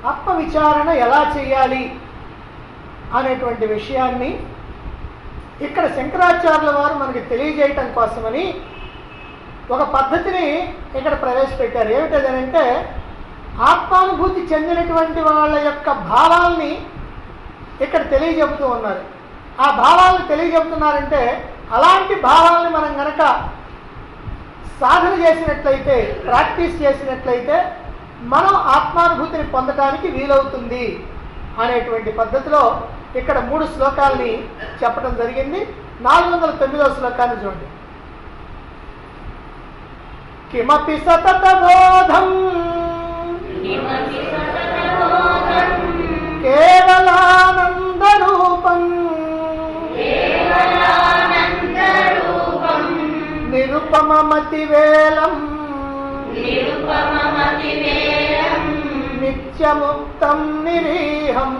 ఆత్మవిచారణ ఎలా చేయాలి అనేటువంటి విషయాన్ని ఇక్కడ శంకరాచార్యుల వారు మనకి తెలియజేయటం కోసమని ఒక పద్ధతిని ఇక్కడ ప్రవేశపెట్టారు. ఏమిటదంటే ఆత్మానుభూతి చెందినటువంటి వాళ్ళ యొక్క భావాల్ని ఇక్కడ తెలియజెబుతూ ఉన్నారు. ఆ భావాలను తెలియజెబుతున్నారంటే అలాంటి భావాలని మనం గనక సాధన చేసినట్లయితే, ప్రాక్టీస్ చేసినట్లయితే మనం ఆత్మానుభూతిని పొందడానికి వీలవుతుంది అనేటువంటి పద్ధతిలో ఇక్కడ 3 శ్లోకాల్ని చెప్పడం జరిగింది. 409వ శ్లోకాన్ని చూడండి. కిమపి సతత బోధం కేవలానంద రూపం నిరుపమమతివేలం నిత్యముక్తం నిరీహం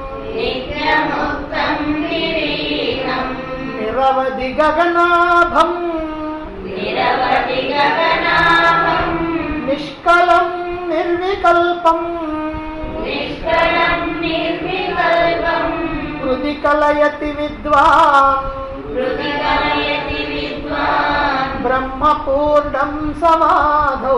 నిరవధి గగనాభం నిష్కలం నిర్వికల్పం హృది కలయతి విద్వాన్ బ్రహ్మపూర్ణం సమాధౌ.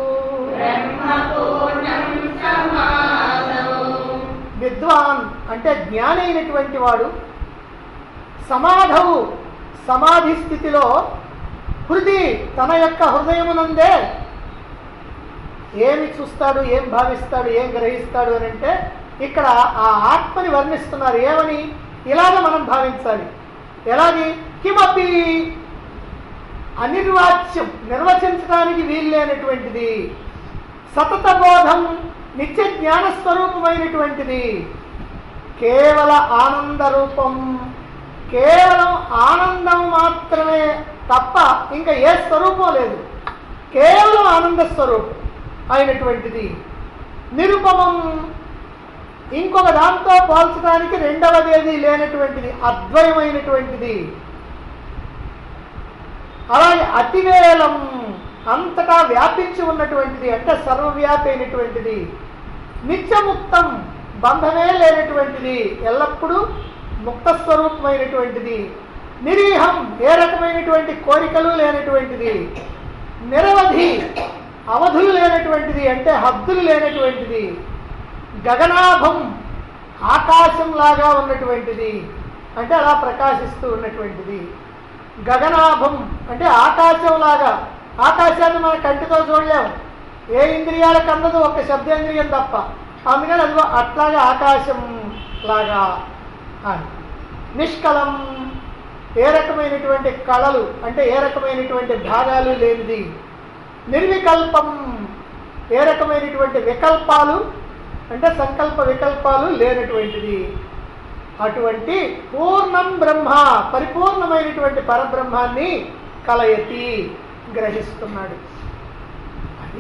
విద్వాన్ అంటే జ్ఞాని అయినటువంటి వాడు, సమాధవు సమాధి స్థితిలో, హృది తన యొక్క హృదయమునందే ఏమి చూస్తాడు, ఏం భావిస్తాడు, ఏం గ్రహిస్తాడు అని అంటే ఇక్కడ ఆ ఆత్మని వర్ణిస్తున్నారు. ఏమని? ఇలాగ మనం భావించాలి. ఎలాగి? కిమపి అనిర్వాచ్యం, నిర్వచించడానికి వీల్లేనటువంటిది, సతత బోధం నిత్య జ్ఞాన స్వరూపమైనటువంటిది, కేవల ఆనంద రూపం, కేవలం ఆనందం మాత్రమే తప్ప ఇంకా ఏ స్వరూపం లేదు, కేవలం ఆనంద స్వరూపం అయినటువంటిది, నిరుపమం, ఇంకొక దాంతో పోల్చడానికి రెండవదేది లేనటువంటిది, అద్వయమైనటువంటిది, అలాగే అతివేలం, అంతటా వ్యాపించి ఉన్నటువంటిది, అంటే సర్వవ్యాపి అయినటువంటిది, నిత్యముక్తం, బంధమే లేనటువంటిది, ఎల్లప్పుడూ ముక్త స్వరూపమైనటువంటిది, నిరీహం, ఏ రకమైనటువంటి కోరికలు లేనటువంటిది, నిరవధి, అవధులు లేనటువంటిది, అంటే హద్దులు లేనటువంటిది, గగనాభం, ఆకాశంలాగా ఉన్నటువంటిది, అంటే అలా ప్రకాశిస్తూ ఉన్నటువంటిది, గగనాభం అంటే ఆకాశంలాగా. ఆకాశాన్ని మన కంటితో చూడలేము, ఏ ఇంద్రియాలకు అందదు, ఒక శబ్దేంద్రియం తప్ప. అందుకని అదిగో అట్లాగా ఆకాశం లాగా అని. నిష్కలం, ఏ రకమైనటువంటి కళలు అంటే ఏ రకమైనటువంటి భాగాలు లేనిది. నిర్వికల్పం, ఏ రకమైనటువంటి వికల్పాలు అంటే సంకల్ప వికల్పాలు లేనటువంటిది. అటువంటి పూర్ణం బ్రహ్మ, పరిపూర్ణమైనటువంటి పరబ్రహ్మాన్ని కలయతి, గ్రహిస్తున్నాడు. అది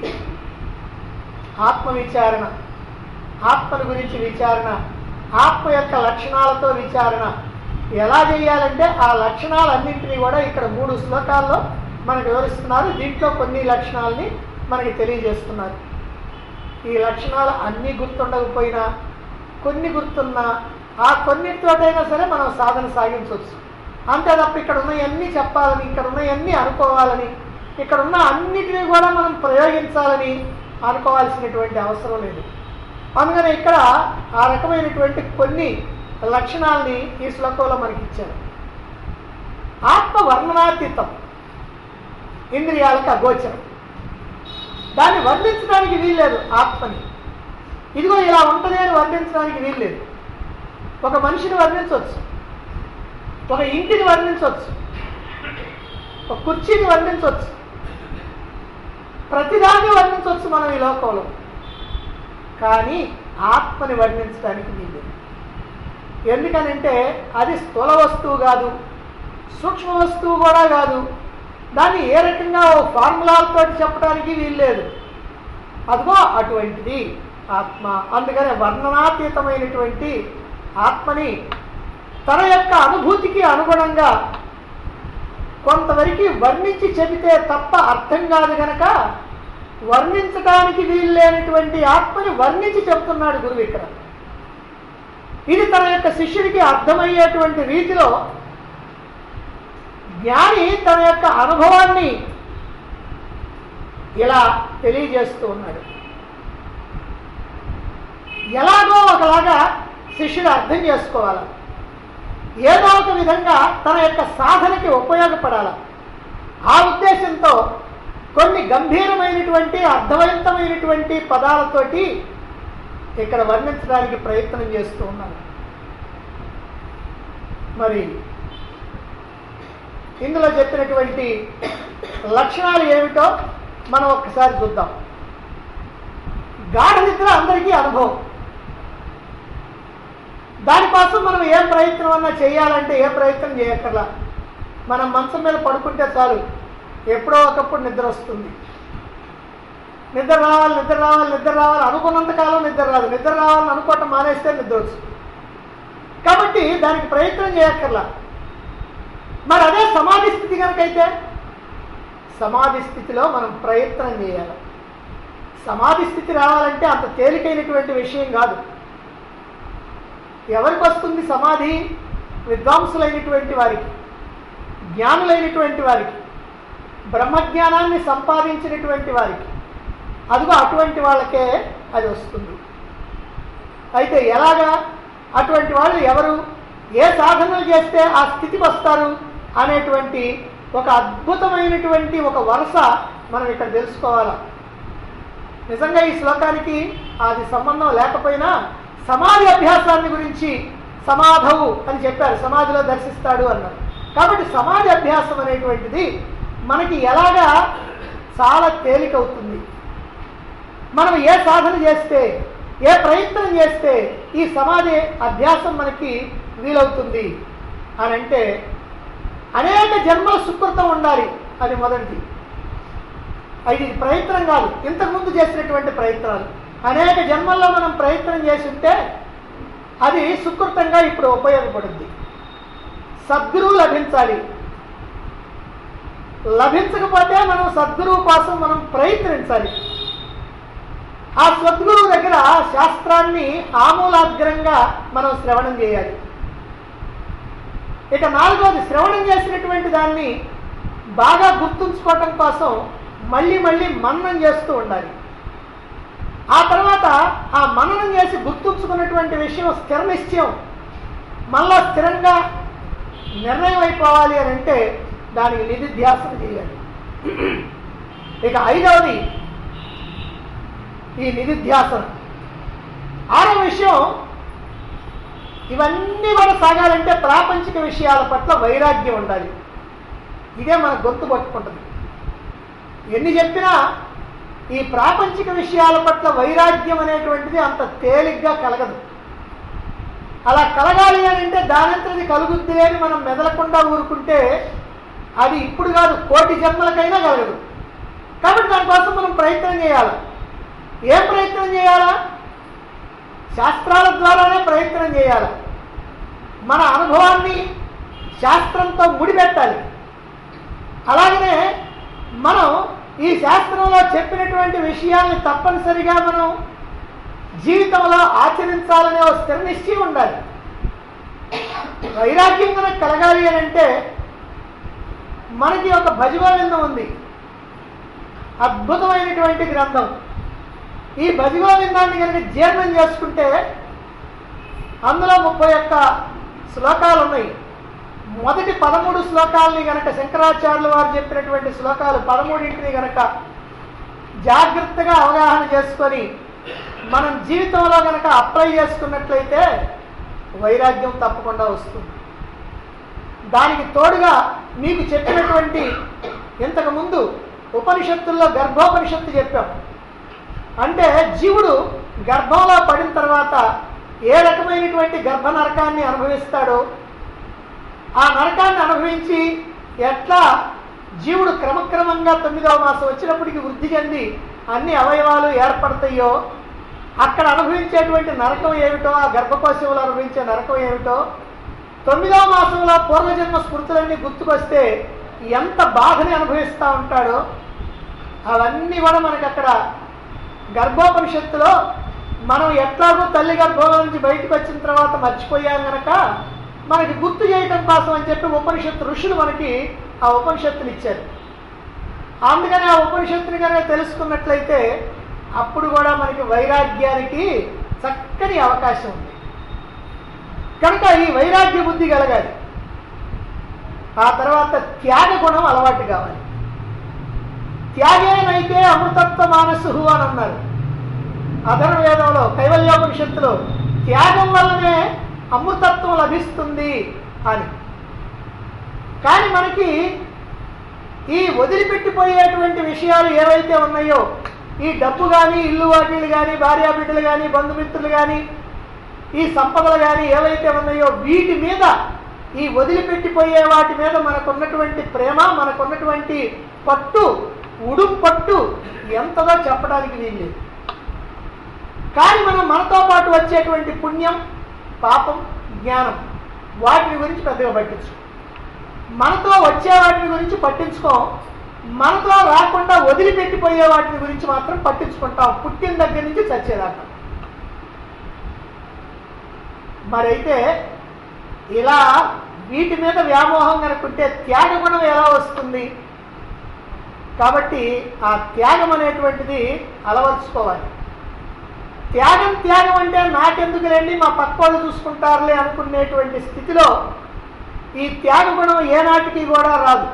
ఆత్మవిచారణ, ఆత్మను గురించి విచారణ, ఆత్మ యొక్క లక్షణాలతో విచారణ ఎలా చేయాలంటే ఆ లక్షణాలన్నింటినీ కూడా ఇక్కడ 3 శ్లోకాల్లో మనకు వివరిస్తున్నారు. దీంట్లో కొన్ని లక్షణాలని మనకి తెలియజేస్తున్నారు. ఈ లక్షణాలు అన్నీ గుర్తుండకపోయినా కొన్ని గుర్తున్నా ఆ కొన్నిటితోటైనా సరే మనం సాధన సాగించవచ్చు. అంతే తప్ప ఇక్కడ ఉన్నవన్నీ చెప్పాలని, ఇక్కడ ఉన్నవన్నీ అనుకోవాలని, ఇక్కడ ఉన్న అన్నిటినీ కూడా మనం ప్రయోగించాలని అనుకోవాల్సినటువంటి అవసరం లేదు. అందుకని ఇక్కడ ఆ రకమైనటువంటి కొన్ని లక్షణాలని ఈ శ్లోకంలో మనకి ఇచ్చారు. ఆత్మ వర్ణనాతీతం, ఇంద్రియాలకు అగోచరం, దాన్ని వర్ణించడానికి వీల్లేదు. ఆత్మని ఇదిగో ఇలా ఉంటుంది అని వర్ణించడానికి వీల్లేదు. ఒక మనిషిని వర్ణించవచ్చు, ఒక ఇంటిని వర్ణించవచ్చు, ఒక కుర్చీని వర్ణించవచ్చు, ప్రతిదాన్ని వర్ణించవచ్చు మనం ఈ లోకంలో. కానీ ఆత్మని వర్ణించడానికి వీల్లేదు. ఎందుకనంటే అది స్థూల వస్తువు కాదు, సూక్ష్మ వస్తువు కూడా కాదు. దాన్ని ఏ రకంగా ఓ ఫార్ములాలతో చెప్పడానికి వీల్లేదు. అదిగో అటువంటిది ఆత్మ. అందుకనే వర్ణనాతీతమైనటువంటి ఆత్మని తన యొక్క అనుభూతికి అనుగుణంగా కొంతవరకు వర్ణించి చెబితే తప్ప అర్థం కాదు గనక వర్ణించడానికి వీలు లేనటువంటి ఆత్మని వర్ణించి చెప్తున్నాడు గురువు ఇక్కడ. ఇది తన యొక్క శిష్యుడికి అర్థమయ్యేటువంటి రీతిలో జ్ఞాని తన యొక్క అనుభవాన్ని ఇలా తెలియజేస్తూ ఉన్నాడు. ఎలాగో ఒకలాగా శిష్యుడు అర్థం చేసుకోవాలి, ఏదో ఒక విధంగా తన యొక్క సాధనకి ఉపయోగపడాలి. ఆ ఉద్దేశంతో కొన్ని గంభీరమైనటువంటి అర్థవంతమైనటువంటి పదాలతోటి ఇక్కడ వర్ణించడానికి ప్రయత్నం చేస్తూ ఉన్నాను. మరి ఇందులో చెప్పినటువంటి లక్షణాలు ఏమిటో మనం ఒక్కసారి చూద్దాం. గాఢ నిద్ర అందరికీ అనుభవం. దానికోసం మనం ఏం ప్రయత్నం అన్నా చేయాలంటే ఏ ప్రయత్నం చేయక్కర్లా. మనం మంచం మీద పడుకుంటే చాలు, ఎప్పుడో ఒకప్పుడు నిద్ర వస్తుంది. నిద్ర రావాలి నిద్ర రావాలి నిద్ర రావాలి అనుకున్నంతకాలం నిద్ర రాదు. నిద్ర రావాలని అనుకోవటం మానేస్తే నిద్ర వస్తుంది. కాబట్టి దానికి ప్రయత్నం చేయక్కర్లా. మరి అదే సమాధి స్థితి కనుకైతే సమాధి స్థితిలో మనం ప్రయత్నం చేయాలి. సమాధి స్థితి రావాలంటే అంత తేలికైనటువంటి విషయం కాదు. ఎవరికి వస్తుంది సమాధి? విద్వాంసులైనటువంటి వారికి, జ్ఞానులైనటువంటి వారికి, బ్రహ్మజ్ఞానాన్ని సంపాదించినటువంటి వారికి. అదిగో అటువంటి వాళ్ళకే అది వస్తుంది. అయితే ఎలాగా? అటువంటి వాళ్ళు ఎవరు, ఏ సాధనలు చేస్తే ఆ స్థితికి వస్తారు అనేటువంటి ఒక అద్భుతమైనటువంటి ఒక వరుస మనం ఇక్కడ తెలుసుకోవాలి. నిజంగా ఈ శ్లోకానికి అది సంబంధం లేకపోయినా సమాధి అభ్యాసాన్ని గురించి సమాధవు అని చెప్పారు, సమాధిలో దర్శిస్తాడు అన్నారు. కాబట్టి సమాధి అభ్యాసం అనేటువంటిది మనకి ఎలాగా చాలా తేలికవుతుంది. మనం ఏ సాధన చేస్తే, ఏ ప్రయత్నం చేస్తే ఈ సమాధి అభ్యాసం మనకి వీలవుతుంది అని అంటే అనేక జన్మల సుకృతం ఉండాలి. అది మొదటిది. ఇది ప్రయత్నం కాదు, ఇంతకుముందు చేసినటువంటి ప్రయత్నాలు. అనేక జన్మల్లో మనం ప్రయత్నం చేసి ఉంటే అది సుకృతంగా ఇప్పుడు ఉపయోగపడుద్ది. సద్గురువు లభించాలి. లభించకపోతే మనం సద్గురువు కోసం మనం ప్రయత్నించాలి. ఆ సద్గురువు దగ్గర శాస్త్రాన్ని ఆమూలాగ్రంగా మనం శ్రవణం చేయాలి. ఇక నాలుగోది, శ్రవణం చేసినటువంటి దాన్ని బాగా గుర్తుంచుకోవటం కోసం మళ్ళీ మళ్ళీ మననం చేస్తూ ఉండాలి. ఆ తర్వాత ఆ మననం చేసి గుర్తుంచుకున్నటువంటి విషయం స్థిర నిశ్చయం, మళ్ళా స్థిరంగా నిర్ణయం అయిపోవాలి అని అంటే దానికి నిధిధ్యాసన చేయాలి. ఇక ఐదవది ఈ నిధిధ్యాసన. ఆరో విషయం, ఇవన్నీ కూడా సాగాలంటే ప్రాపంచిక విషయాల పట్ల వైరాగ్యం ఉండాలి. ఇదే మన గొంతు పట్టుకుంటుంది. ఎన్ని చెప్పినా ఈ ప్రాపంచిక విషయాల పట్ల వైరాగ్యం అనేటువంటిది అంత తేలిగ్గా కలగదు. అలా కలగాలి అని అంటే దానంతది కలుగుద్ది అని మనం మెదలకుండా ఊరుకుంటే అది ఇప్పుడు కాదు, కోటి జన్మలకైనా కలగదు. కాబట్టి దానికోసం మనం ప్రయత్నం చేయాలి. ఏం ప్రయత్నం చేయాలా? శాస్త్రాల ద్వారానే ప్రయత్నం చేయాలి. మన అనుభవాన్ని శాస్త్రంతో ముడిపెట్టాలి. అలాగనే మనం ఈ శాస్త్రంలో చెప్పినటువంటి విషయాల్ని తప్పనిసరిగా మనం జీవితంలో ఆచరించాలనే ఒక స్థిర నిశ్చయం ఉండాలి. వైరాగ్యం కనుక కలగాలి అని అంటే మనకి ఒక భజగోవిందం ఉంది, అద్భుతమైనటువంటి గ్రంథం. ఈ భజగోవిందాన్ని కనుక జీర్ణం చేసుకుంటే అందులో 31 శ్లోకాలు ఉన్నాయి. మొదటి 13 శ్లోకాలని గనక శంకరాచార్యుల వారు చెప్పినటువంటి శ్లోకాలు 13ని గనక జాగ్రత్తగా అవగాహన చేసుకొని మనం జీవితంలో గనక అప్లై చేసుకున్నట్లయితే వైరాగ్యం తప్పకుండా వస్తుంది. దానికి తోడుగా మీకు చెప్పినటువంటి ఇంతకుముందు ఉపనిషత్తుల్లో గర్భోపనిషత్తు చెప్పాం. అంటే జీవుడు గర్భంలో పడిన తర్వాత ఏ రకమైనటువంటి గర్భ నరకాన్ని అనుభవిస్తాడో, ఆ నరకాన్ని అనుభవించి ఎట్లా జీవుడు క్రమక్రమంగా 9వ మాసం వచ్చినప్పటికీ వృద్ధి చెంది అన్ని అవయవాలు ఏర్పడతాయో అక్కడ అనుభవించేటువంటి నరకం ఏమిటో, ఆ గర్భకోశంలో అనుభవించే నరకం ఏమిటో, 9వ మాసంలో పూర్వజన్మ స్మృతులన్నీ గుర్తుకొస్తే ఎంత బాధని అనుభవిస్తూ ఉంటాడో, అవన్నీ కూడా మనకి అక్కడ గర్భోపనిషత్తులో మనం ఎట్లాగో తల్లి గర్భంలో నుంచి బయటకు వచ్చిన తర్వాత మర్చిపోయాం గనక మనకి గుర్తు చేయటం కోసం అని చెప్పి ఉపనిషత్తు ఋషులు మనకి ఆ ఉపనిషత్తులు ఇచ్చారు. అందుకని ఆ ఉపనిషత్తుని కనుక తెలుసుకున్నట్లయితే అప్పుడు కూడా మనకి వైరాగ్యానికి చక్కని అవకాశం ఉంది. కనుక ఈ వైరాగ్య బుద్ధి కలగాలి. ఆ తర్వాత త్యాగ గుణం అలవాటు కావాలి. త్యాగేనైతే అమృతత్వ మానసు అని అన్నారు అధర్వవేదంలో, కైవల్యోపనిషత్తులో. త్యాగం వల్లనే అమృతత్వం లభిస్తుంది అని. కానీ మనకి ఈ వదిలిపెట్టిపోయేటువంటి విషయాలు ఏవైతే ఉన్నాయో, ఈ డబ్బు కానీ, ఇల్లు వాకిళ్ళు కానీ, భార్యాబిడ్డలు కానీ, బంధుమిత్రులు కానీ, ఈ సంపదలు కానీ ఏవైతే ఉన్నాయో వీటి మీద, ఈ వదిలిపెట్టిపోయే వాటి మీద మనకున్నటువంటి ప్రేమ, మనకున్నటువంటి పట్టు, ఉడుం పట్టు ఎంతదో చెప్పడానికి వీల్లేదు. కానీ మనం మనతో పాటు వచ్చేటువంటి పుణ్యం, పాపం, జ్ఞానం వాటిని గురించి పెద్దగా పట్టించుకో. మనతో వచ్చే వాటిని గురించి పట్టించుకోం. మనతో రాకుండా వదిలిపెట్టిపోయే వాటిని గురించి మాత్రం పట్టించుకుంటాం, పుట్టిన దగ్గర నుంచి చచ్చేదాకా. మరైతే ఇలా వీటి మీద వ్యామోహం కనుకుంటే త్యాగ గుణం ఎలా వస్తుంది? కాబట్టి ఆ త్యాగం అనేటువంటిది అలవర్చుకోవాలి. త్యాగం అంటే నాకెందుకు రండి, మా పక్క వాళ్ళు చూసుకుంటారులే అనుకునేటువంటి స్థితిలో ఈ త్యాగ గుణం ఏనాటికి కూడా రాదు.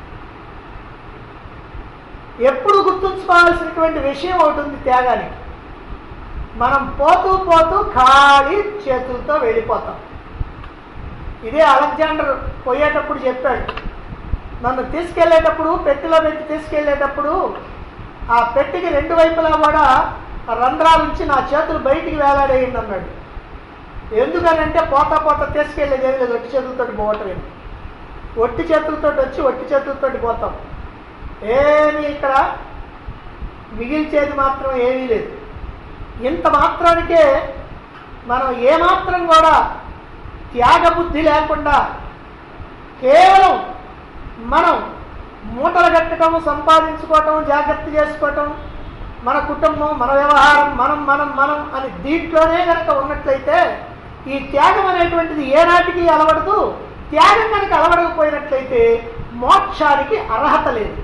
ఎప్పుడు గుర్తుంచుకోవాల్సినటువంటి విషయం ఒకటి ఉంది త్యాగానికి. మనం పోతూ పోతూ ఖాళీ చేతులతో వెళ్ళిపోతాం. ఇదే అలెగ్జాండర్ పోయేటప్పుడు చెప్పాడు, నన్ను తీసుకెళ్లేటప్పుడు, పెట్టెలో పెట్టి తీసుకెళ్లేటప్పుడు ఆ పెట్టెకి రెండు వైపులా కూడా రంధ్రాల నుంచి నా చేతులు బయటికి వేలాడేయండి అన్నాడు. ఎందుకనంటే పోతా పోతా తీసుకెళ్లేది ఏమి లేదు, ఒట్టి చేతులతో పోవటం ఏంటి. ఒట్టి చేతులతో వచ్చి ఒట్టి చేతులతో పోతాం, ఏమీ ఇక్కడ మిగిల్చేది మాత్రం ఏమీ లేదు. ఇంత మాత్రానికే మనం ఏమాత్రం కూడా త్యాగబుద్ధి లేకుండా కేవలం మనం మూటలు కట్టడం, సంపాదించుకోవటం, జాగ్రత్త చేసుకోవటం, మన కుటుంబం, మన వ్యవహారం, మనం మనం మనం అని దీంట్లోనే కనుక ఉన్నట్లయితే ఈ త్యాగం అనేటువంటిది ఏనాటికి అలవడదు. త్యాగం కనుక అలవడకపోయినట్లయితే మోక్షానికి అర్హత లేదు.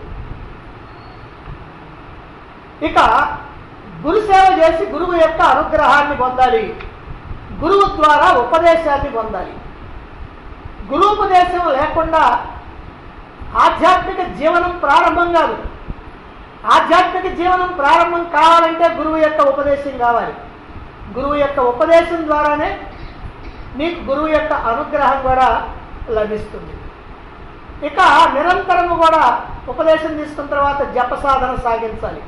ఇక గురుసేవ చేసి గురువు యొక్క అనుగ్రహాన్ని పొందాలి, గురువు ద్వారా ఉపదేశాన్ని పొందాలి. గురువుపదేశం లేకుండా ఆధ్యాత్మిక జీవనం ప్రారంభం కాదు. ఆధ్యాత్మిక జీవనం ప్రారంభం కావాలంటే గురువు యొక్క ఉపదేశం కావాలి. గురువు యొక్క ఉపదేశం ద్వారానే నీకు గురువు యొక్క అనుగ్రహం కూడా లభిస్తుంది. ఇక నిరంతరము కూడా ఉపదేశం తీసుకున్న తర్వాత జప సాధన సాగించాలి.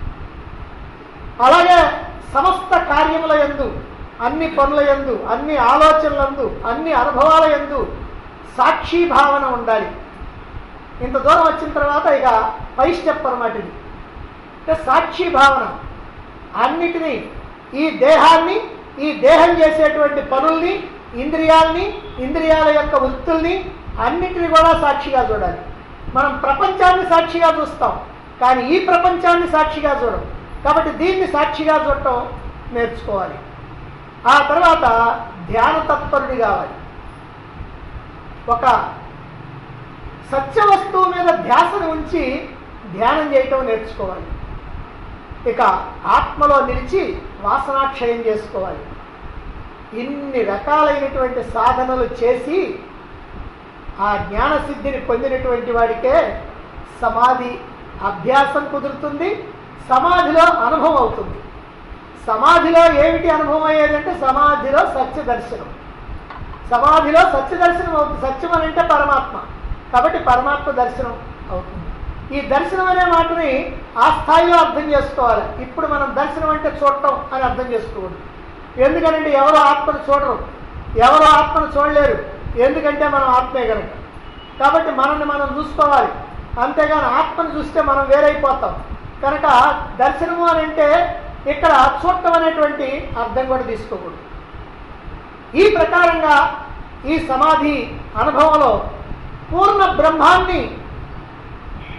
అలాగే సమస్త కార్యముల యందు, అన్ని పనుల యందు, అన్ని ఆలోచనలందు, అన్ని అనుభవాల యందు సాక్షి భావన ఉండాలి. ఇంత దూరం వచ్చిన తర్వాత ఇక పై స్టెప్ అన్నమాట ఇది. అంటే సాక్షి భావన అన్నిటినీ, ఈ దేహాన్ని, ఈ దేహం చేసేటువంటి పనుల్ని, ఇంద్రియాల్ని, ఇంద్రియాల యొక్క వృత్తుల్ని అన్నిటినీ కూడా సాక్షిగా చూడాలి. మనం ప్రపంచాన్ని సాక్షిగా చూస్తాం, కానీ ఈ ప్రపంచాన్ని సాక్షిగా చూడం. కాబట్టి దీన్ని సాక్షిగా చూడటం నేర్చుకోవాలి. ఆ తర్వాత ధ్యాన తత్పరుడి కావాలి. ఒక సత్య వస్తువు మీద ధ్యాసను ఉంచి ధ్యానం చేయటం నేర్చుకోవాలి. ఇక ఆత్మలో నిలిచి వాసనాక్షయం చేసుకోవాలి. ఇన్ని రకాలైనటువంటి సాధనలు చేసి ఆ జ్ఞానసిద్ధిని పొందినటువంటి వాడికే సమాధి అభ్యాసం కుదురుతుంది, సమాధిలో అనుభవం అవుతుంది. సమాధిలో ఏమిటి అనుభవం అయ్యేదంటే సమాధిలో సత్య దర్శనం. సమాధిలో సత్య దర్శనం అవుతుంది. సత్యం అని అంటే పరమాత్మ, కాబట్టి పరమాత్మ దర్శనం అవుతుంది. ఈ దర్శనం అనే మాటని ఆ స్థాయిలో అర్థం చేసుకోవాలి. ఇప్పుడు మనం దర్శనం అంటే చూడటం అని అర్థం చేసుకోకూడదు. ఎందుకంటే ఎవరో ఆత్మను చూడరు, ఎవరో ఆత్మను చూడలేరు. ఎందుకంటే మనం ఆత్మే కనుక. కాబట్టి మనల్ని మనం చూసుకోవాలి. అంతేగాని ఆత్మను చూస్తే మనం వేరైపోతాం. కనుక దర్శనము అని అంటే ఇక్కడ చూడటం అనేటువంటి అర్థం కూడా తీసుకోకూడదు. ఈ ప్రకారంగా ఈ సమాధి అనుభవంలో పూర్ణ బ్రహ్మాన్ని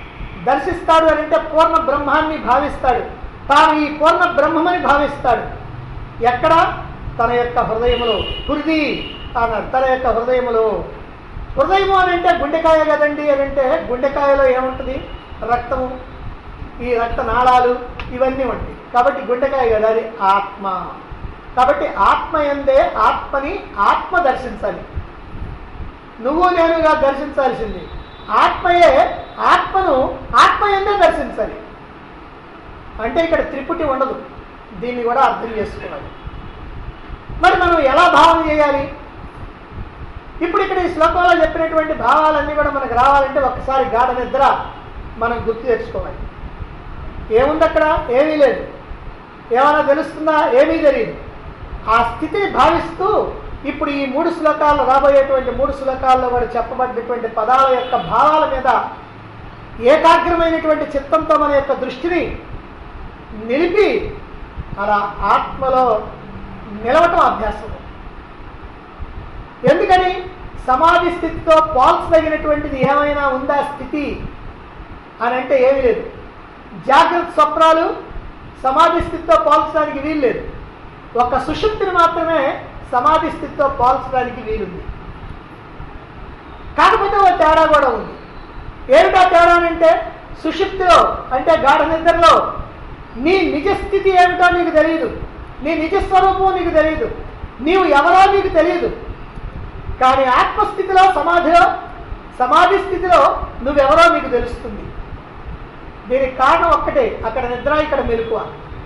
దర్శిస్తాడు అని అంటే పూర్ణ బ్రహ్మాన్ని భావిస్తాడు. తాను ఈ పూర్ణ బ్రహ్మమని భావిస్తాడు. ఎక్కడ? తన యొక్క హృదయములో. హృది అన్నాడు, తన యొక్క హృదయములో. హృదయము అని అంటే గుండెకాయ కదండి అని అంటే గుండెకాయలో ఏముంటుంది? రక్తము, ఈ రక్త నాళాలు ఇవన్నీ ఉంటాయి. కాబట్టి గుండెకాయ కదా, అది ఆత్మ. కాబట్టి ఆత్మ ఎందే ఆత్మని ఆత్మ దర్శించాలి. నువ్వు నేనుగా దర్శించాల్సింది ఆత్మయే. ఆత్మను ఆత్మ ఎందే దర్శించాలి. అంటే ఇక్కడ త్రిపుటి ఉండదు. దీన్ని కూడా అర్థం చేసుకోవాలి. మరి మనం ఎలా భావన చేయాలి? ఇప్పుడు ఇక్కడ ఈ శ్లోకంలో చెప్పినటువంటి భావాలన్నీ కూడా మనకు రావాలంటే ఒకసారి గాఢ నిద్ర మనం గుర్తు తెచ్చుకోవాలి. ఏముంది అక్కడ? ఏమీ లేదు. ఏమైనా తెలుస్తుందా? ఏమీ తెలియదు. ఆ స్థితిని భావిస్తూ ఇప్పుడు ఈ 3 శ్లోకాల్లో, రాబోయేటువంటి 3 శ్లోకాల్లో కూడా చెప్పబడినటువంటి పదాల యొక్క భావాల మీద ఏకాగ్రమైనటువంటి చిత్తంతో మన యొక్క దృష్టిని నిలిపి అలా ఆత్మలో నిలవటం అభ్యాసం. ఎందుకని? సమాధి స్థితితో పోల్చదగినటువంటిది ఏమైనా ఉందా స్థితి అని అంటే ఏమీ లేదు. జాగ్రత్త స్వప్నాలు సమాధి స్థితితో పోల్చడానికి వీలు లేదు. ఒక సుషుప్తిని మాత్రమే సమాధి స్థితితో పోల్చడానికి వీలుంది. కాకపోతే ఒక తేడా కూడా ఉంది. ఏమిటా తేడా అంటే, సుషుప్తిలో అంటే గాఢ నిద్రలో నీ నిజస్థితి ఏమిటో నీకు తెలియదు. నీ నిజస్వరూపం నీకు తెలియదు. నీవు ఎవరో నీకు తెలియదు. కానీ ఆత్మస్థితిలో, సమాధి స్థితిలో నువ్వెవరో నీకు తెలుస్తుంది. దీనికి కారణం ఒక్కటే, అక్కడ నిద్ర, ఇక్కడ మెలకువ.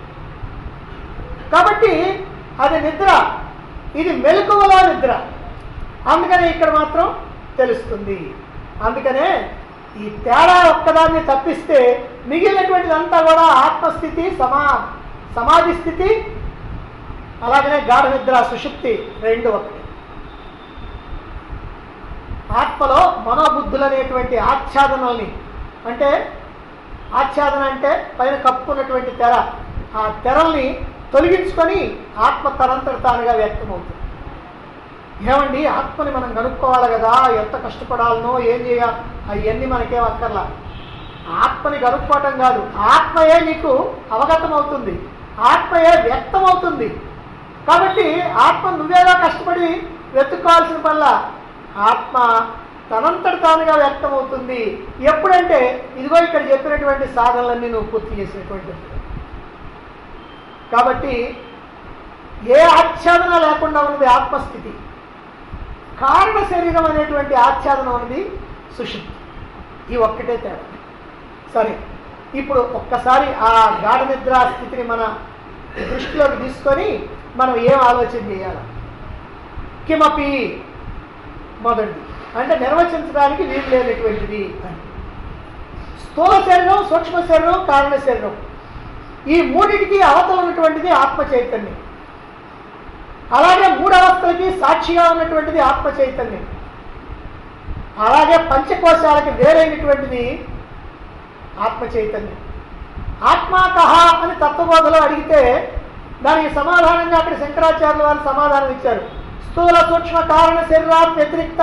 కాబట్టి అది నిద్ర, ఇది మెలకువలో నిద్ర. అందుకనే ఇక్కడ మాత్రం తెలుస్తుంది. అందుకనే ఈ తేడా ఒక్కదాన్ని తప్పిస్తే మిగిలినటువంటిదంతా కూడా ఆత్మస్థితి, సమాధి స్థితి, అలాగనే గాఢ నిద్ర, సుషుప్తి రెండు ఒకటి. ఆత్మలో మనోబుద్ధులు అనేటువంటి ఆచ్ఛాదనల్ని, అంటే ఆచ్ఛాదన అంటే పైన కప్పుకున్నటువంటి తెర, ఆ తెరల్ని తొలగించుకొని ఆత్మ తనంతట తానుగా వ్యక్తమవుతుంది. ఏమండి, ఆత్మని మనం కనుక్కోవాలి కదా, ఎంత కష్టపడాలనో ఏం చేయాలి, అవన్నీ మనకేం అక్కర్లా. ఆత్మని కనుక్కోవటం కాదు, ఆత్మయే నీకు అవగతం అవుతుంది, ఆత్మయే వ్యక్తం అవుతుంది. కాబట్టి ఆత్మ నువ్వేలా కష్టపడి వెతుక్కోవాల్సిన పనుల, ఆత్మ తనంతట తానుగా వ్యక్తం అవుతుంది. ఎప్పుడంటే ఇదిగో ఇక్కడ చెప్పినటువంటి సాధనలన్నీ నువ్వు పూర్తి చేసినటువంటి. కాబట్టి ఏ ఆచ్ఛాదన లేకుండా ఉన్నది ఆత్మస్థితి. కారణ శరీరం అనేటువంటి ఆచ్ఛాదన ఉన్నది సుషుప్తి. ఈ ఒక్కటే తేడా. సరే, ఇప్పుడు ఒక్కసారి ఆ గాఢ నిద్రా స్థితిని మన దృష్టిలోకి తీసుకొని మనం ఏం ఆలోచన చేయాలి? కిమపి మొదటిది అంటే నిర్వచించడానికి వీలు లేనటువంటిది అని. స్థూల శరీరం, సూక్ష్మ శరీరం, కారణ శరీరం, ఈ మూడింటికి అవతల ఉన్నటువంటిది ఆత్మ చైతన్యం. అలాగే 3 అవస్థలకి సాక్షిగా ఉన్నటువంటిది ఆత్మ చైతన్యం. అలాగే పంచకోశాలకి వేరైనటువంటిది ఆత్మ చైతన్యం. ఆత్మాకహ అని తత్వబోధలో అడిగితే దానికి సమాధానంగా అక్కడ శంకరాచార్యుల వారు సమాధానం ఇచ్చారు. స్థూల సూక్ష్మ కారణ శరీరాత్ వ్యతిరిక్త.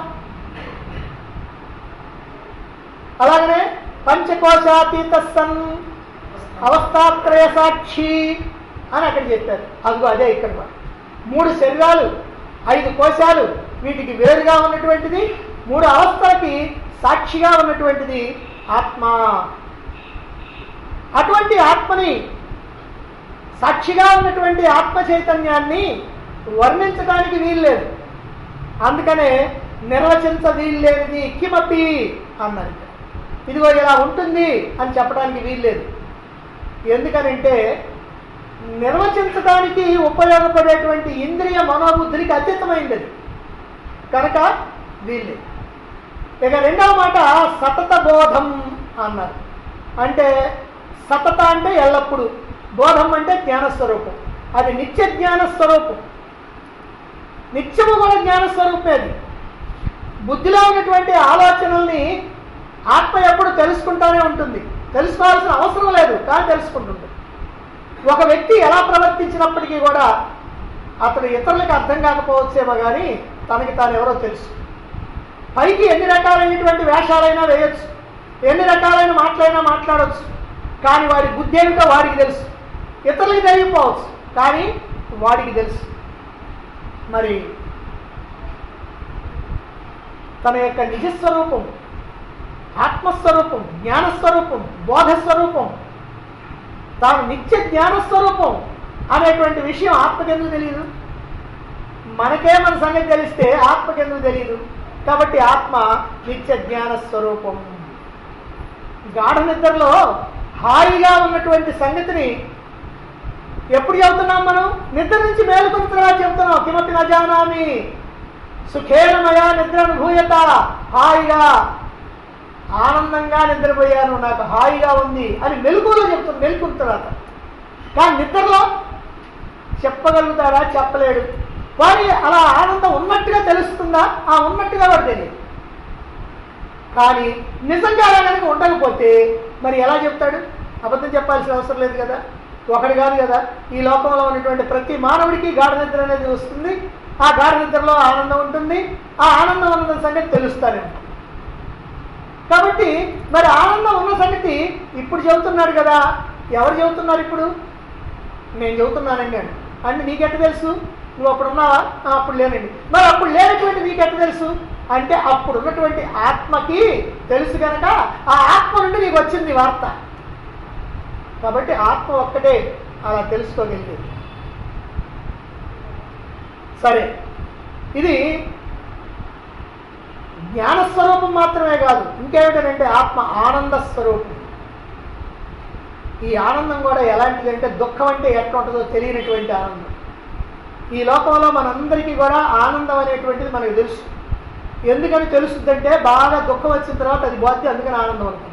అలాగనే పంచకోశాతీత సన్ అవస్థాత్రయ సాక్షి అని అక్కడ చెప్పారు. అదిగో అదే ఇక్కడ 3 శరీరాలు, 5 కోశాలు, వీటికి వేరుగా ఉన్నటువంటిది, 3 అవస్థలకి సాక్షిగా ఉన్నటువంటిది ఆత్మ. అటువంటి ఆత్మని, సాక్షిగా ఉన్నటువంటి ఆత్మ చైతన్యాన్ని వర్ణించడానికి వీల్లేదు. అందుకనే నిర్వచించ వీల్లేనిది కిమపి అన్నారు. ఇదిగో ఇలా ఉంటుంది అని చెప్పడానికి వీల్లేదు. ఎందుకనంటే నిర్వచించడానికి ఉపయోగపడేటువంటి ఇంద్రియ మనోబుద్ధులకి అతీతమైంది కనుక వీల్లేదు. ఇక రెండవ మాట సతత బోధం అన్నారు. అంటే సతత అంటే ఎల్లప్పుడూ, బోధం అంటే జ్ఞానస్వరూపం. అది నిత్య జ్ఞానస్వరూపం, నిత్యము కూడా జ్ఞానస్వరూపమే. అది బుద్ధిలో ఉన్నటువంటి ఆలోచనల్ని ఆత్మ ఎప్పుడు తెలుసుకుంటూనే ఉంటుంది. తెలుసుకోవాల్సిన అవసరం లేదు, కానీ తెలుసుకుంటుంది. ఒక వ్యక్తి ఎలా ప్రవర్తించినప్పటికీ కూడా అతడు ఇతరులకు అర్థం కాకపోవచ్చేమో కానీ తనకి తాను ఎవరో తెలుసు. పైకి ఎన్ని రకాలైనటువంటి వేషాలైనా వేయచ్చు, ఎన్ని రకాలైన మాటలైనా మాట్లాడవచ్చు, కానీ వాడి బుద్ధి ఏమిటో వాడికి తెలుసు. ఇతరులకి తెలియకపోవచ్చు, కానీ వాడికి తెలుసు. మరి తన యొక్క నిజస్వరూపం, ఆత్మస్వరూపం, జ్ఞానస్వరూపం, బోధస్వరూపం, తాను నిత్య జ్ఞానస్వరూపం అనేటువంటి విషయం ఆత్మకెందుకు తెలియదు? మనకే మన సంగతి తెలిస్తే ఆత్మకెందుకు తెలియదు? కాబట్టి ఆత్మ నిత్య జ్ఞానస్వరూపం. గాఢ నిద్రలో హాయిగా ఉన్నటువంటి సంగతిని ఎప్పుడు చెబుతున్నాం మనం? నిద్ర నుంచి మేలుకున్న తర్వాత చెబుతున్నాం. కిమపి నజానామి సుఖేనమయా నిద్ర అనుభూయత. హాయిగా ఆనందంగా నిద్రపోయాను, నాకు హాయిగా ఉంది అని మెలకువలో చెప్తాను, మెలుకున్న తర్వాత. కానీ నిద్రలో చెప్పగలుగుతాడా? చెప్పలేడు. వారి అలా ఆనందం ఉన్నట్టుగా తెలుస్తుందా? ఆ ఉన్నట్టుగా వాడు తెలియదు. కానీ నిజంగా అలా కనుక ఉండకపోతే మరి ఎలా చెప్తాడు? అబద్ధం చెప్పాల్సిన అవసరం లేదు కదా, ఒకటి కాదు కదా. ఈ లోకంలో ఉన్నటువంటి ప్రతి మానవుడికి గాఢ నిద్ర అనేది వస్తుంది. ఆ గాఢ నిద్రలో ఆనందం ఉంటుంది. ఆ ఆనందం ఉన్న సంగతి తెలుస్తానే ఉంటుంది. కాబట్టి మరి ఆనందం ఉన్న సంగతి ఇప్పుడు చెబుతున్నాడు కదా. ఎవరు చెబుతున్నారు ఇప్పుడు? నేను చెబుతున్నానండి అంటే నీకెట్ట తెలుసు? నువ్వు అప్పుడు ఉన్నావా? అప్పుడు లేనండి. మరి అప్పుడు లేనటువంటి నీకెట్ట తెలుసు అంటే అప్పుడు ఉన్నటువంటి ఆత్మకి తెలుసు కనుక ఆ ఆత్మ నుండి నీకు వచ్చింది వార్త. కాబట్టి ఆత్మ ఒక్కటే అలా తెలుసుకోగలిగేది. సరే, ఇది జ్ఞానస్వరూపం మాత్రమే కాదు, ఇంకేమిటంటే ఆత్మ ఆనంద స్వరూపం. ఈ ఆనందం కూడా ఎలాంటిది అంటే దుఃఖం అంటే ఎట్లా ఉంటుందో తెలియనటువంటి ఆనందం. ఈ లోకంలో మనందరికీ కూడా ఆనందం అనేటువంటిది మనకు తెలుసు. ఎందుకని తెలుస్తుందంటే బాగా దుఃఖం వచ్చిన తర్వాత అది పోతే, అందుకని ఆనందం అనుకుంటాం.